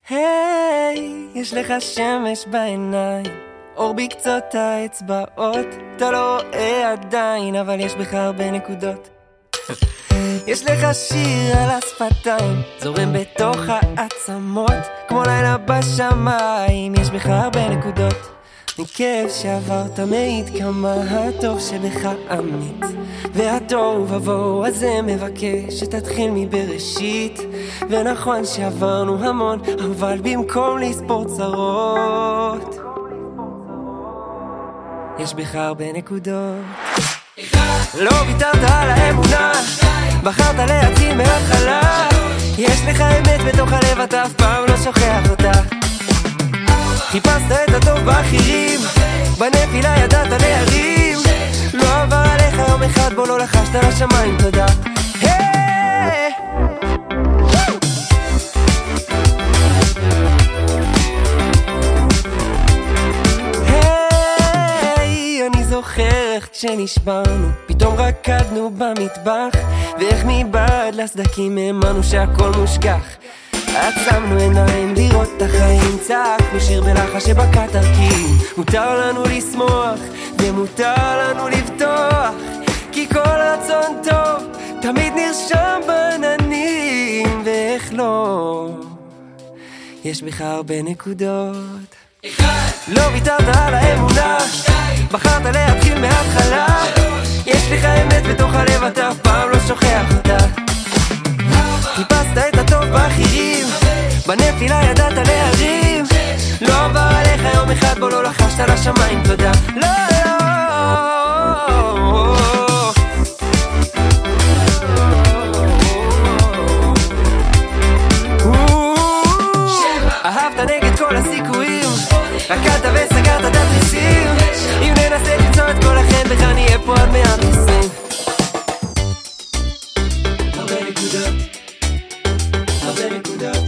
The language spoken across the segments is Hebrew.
היי, יש לך שמש בעיניים, אור בקצות האצבעות, אתה לא רואה עדיין, אבל יש בך הרבה נקודות. יש לך שיר על השפתיים, זורם בתוך העצמות, כמו לילה בשמיים, יש בך הרבה נקודות. מכאב שעברת מעיד כמה הטוב שבך אמיץ, והטוב ובוא הזה מבקש שתתחיל מבראשית. ונכון שעברנו המון, אבל במקום לספור צרות, יש בך הרבה נקודות. לא ויתרת על האמונה, בחרת להתחיל מההתחלה, יש לך אמת בתוך הלב, אתה אף פעם לא שוכח אותה. חיפשת את הטוב באחרים, בנפילה ידעת להרים, לא עבר עליך יום אחד בו לא לחשת לשמיים תודה. היי, אני זוכר איך כשנשברנו פתאום רקדנו במטבח, ואיך מבעד לסדקים האמנו שהכל מושגח. עצמנו עיניים לראות את החיים, צעקנו שיר בלחש שבקע תרקים. מותר לנו לשמוח ומותר לנו לבטוח, כי כל רצון טוב תמיד נרשם בעננים. ואיך לא, יש בך הרבה נקודות. לא ויתרת על האמונה, בחרת להתחיל מההתחלה, יש לך אמת בתוך הלב, אתה אף פעם לא שוכח אותה. חיפשת את הטוב באחרים, בנפילה ידעת להרים, לא עבר עליך יום אחד בו לא לחשת לשמיים תודה. לא, אהבת נגד כל הסיכויים, רקדת וסגרת את התריסים, אם ננסה למצוא את כל החן בך נהיה פה עד 120. הרבה נקודות, הרבה נקודות.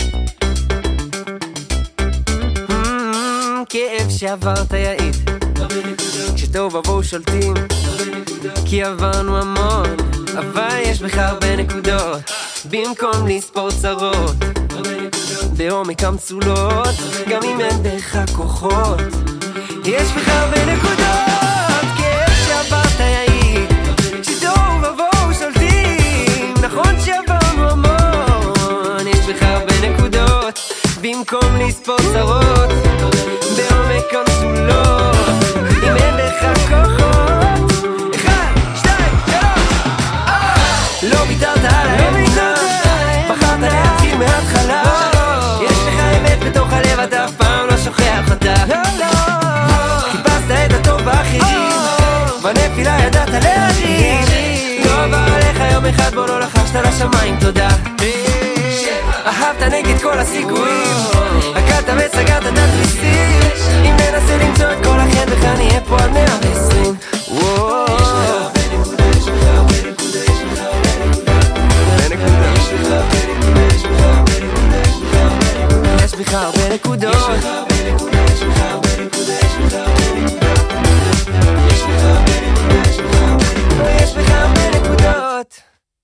כאב שעברת יעיד, הרבה נקודות. כשטוב ובואו שולטים, הרבה נקודות. כי עברנו המון, אבל יש בך הרבה נקודות. במקום לספור צרות, הרבה נקודות. בעומק המצולות, גם אם אין בך כוחות, יש בך הרבה נקודות. כאב שעברת יעיד, כשטוב ובואו שולטים, נכון שעברנו המון, יש בך הרבה נקודות. במקום לספור צרות, בעומק המצולות, אם אין לך כוחות. 1, 2, 3. לא ויתרת על האמונה, בחרת להתחיל מההתחלה, יש לך אמת בתוך הלב, אתה אף פעם לא שוכח אותה. חיפשת את הטוב באחרים, בנפילה ידעת להרים, לא עבר עליך יום אחד בו לא לחשת לשמיים תודה. אהבת נגד כל הסיכויים, רקדת וסגרת את התריסים, אם ננסה למצוא את כל החן בך נהיה פה עד 120. יש בך הרבה נקודות.